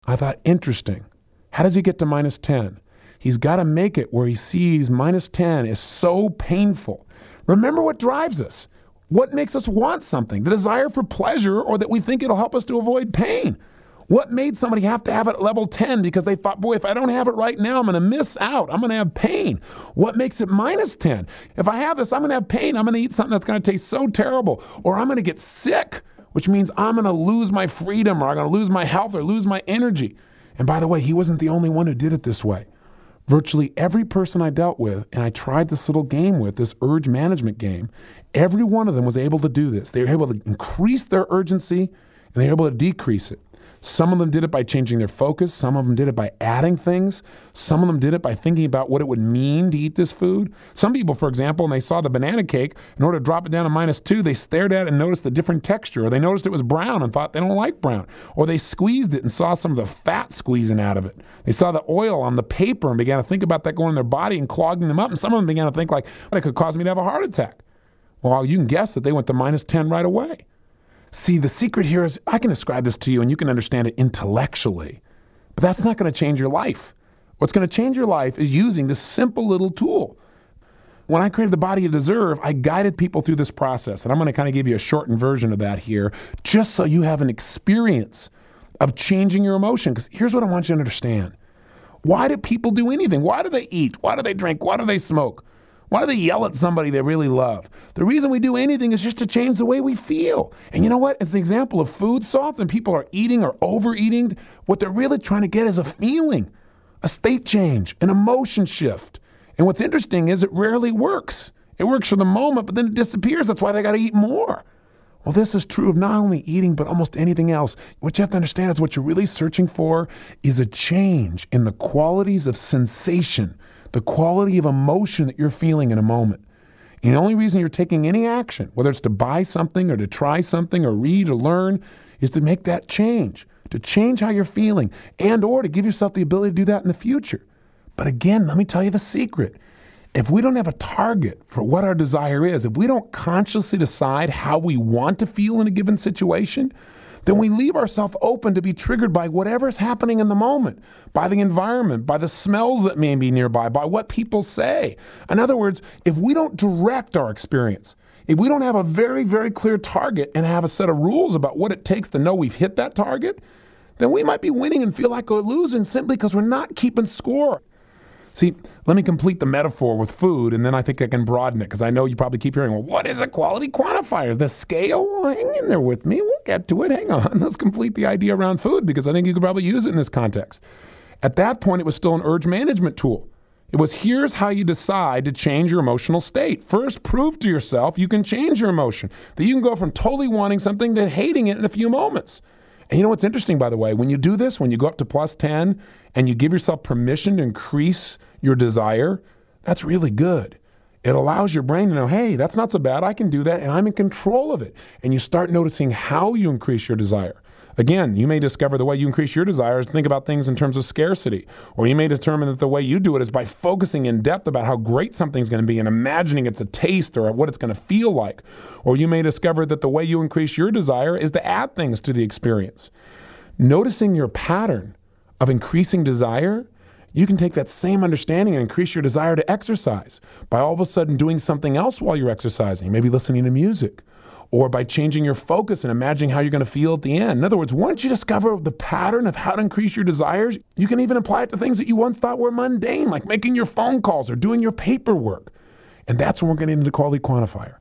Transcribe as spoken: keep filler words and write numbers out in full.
I thought, interesting. How does he get to minus ten? He's got to make it where he sees minus ten is so painful. Remember what drives us. What makes us want something? The desire for pleasure, or that we think it'll help us to avoid pain. What made somebody have to have it at level ten because they thought, boy, if I don't have it right now, I'm going to miss out. I'm going to have pain. What makes it minus ten? If I have this, I'm going to have pain. I'm going to eat something that's going to taste so terrible, or I'm going to get sick, which means I'm going to lose my freedom, or I'm going to lose my health, or lose my energy. And by the way, he wasn't the only one who did it this way. Virtually every person I dealt with, and I tried this little game with, this urge management game, every one of them was able to do this. They were able to increase their urgency, and they were able to decrease it. Some of them did it by changing their focus. Some of them did it by adding things. Some of them did it by thinking about what it would mean to eat this food. Some people, for example, when they saw the banana cake, in order to drop it down to minus two, they stared at it and noticed the different texture, or they noticed it was brown and thought they don't like brown. Or they squeezed it and saw some of the fat squeezing out of it. They saw the oil on the paper and began to think about that going in their body and clogging them up. And some of them began to think like, well, it could cause me to have a heart attack. Well, you can guess that they went to minus ten right away. See, the secret here is, I can describe this to you and you can understand it intellectually, but that's not going to change your life. What's going to change your life is using this simple little tool. When I created The Body You Deserve, I guided people through this process, and I'm going to kind of give you a shortened version of that here, just so you have an experience of changing your emotion. Because here's what I want you to understand. Why do people do anything? Why do they eat? Why do they drink? Why do they smoke? Why do they yell at somebody they really love? The reason we do anything is just to change the way we feel. And you know what? It's the example of food. So often people are eating or overeating. What they're really trying to get is a feeling, a state change, an emotion shift. And what's interesting is it rarely works. It works for the moment, but then it disappears. That's why they got to eat more. Well, this is true of not only eating, but almost anything else. What you have to understand is what you're really searching for is a change in the qualities of sensation, the quality of emotion that you're feeling in a moment. And the only reason you're taking any action, whether it's to buy something or to try something or read or learn, is to make that change, to change how you're feeling, and or to give yourself the ability to do that in the future. But again, let me tell you the secret. If we don't have a target for what our desire is, if we don't consciously decide how we want to feel in a given situation, then we leave ourselves open to be triggered by whatever's happening in the moment, by the environment, by the smells that may be nearby, by what people say. In other words, if we don't direct our experience, if we don't have a very, very clear target and have a set of rules about what it takes to know we've hit that target, then we might be winning and feel like we're losing simply because we're not keeping score. See, let me complete the metaphor with food, and then I think I can broaden it, because I know you probably keep hearing, well, what is a quality quantifier? Is the scale? Well, hang in there with me. We'll get to it. Hang on. Let's complete the idea around food, because I think you could probably use it in this context. At that point, it was still an urge management tool. It was, here's how you decide to change your emotional state. First, prove to yourself you can change your emotion, that you can go from totally wanting something to hating it in a few moments. And you know what's interesting, by the way? When you do this, when you go up to plus ten and you give yourself permission to increase your desire, that's really good. It allows your brain to know, hey, that's not so bad. I can do that, and I'm in control of it. And you start noticing how you increase your desire. Again, you may discover the way you increase your desire is to think about things in terms of scarcity. Or you may determine that the way you do it is by focusing in depth about how great something's going to be and imagining it's a taste or what it's going to feel like. Or you may discover that the way you increase your desire is to add things to the experience. Noticing your pattern of increasing desire, you can take that same understanding and increase your desire to exercise by all of a sudden doing something else while you're exercising, maybe listening to music, or by changing your focus and imagining how you're going to feel at the end. In other words, once you discover the pattern of how to increase your desires, you can even apply it to things that you once thought were mundane, like making your phone calls or doing your paperwork. And that's when we're getting into the quality quantifier.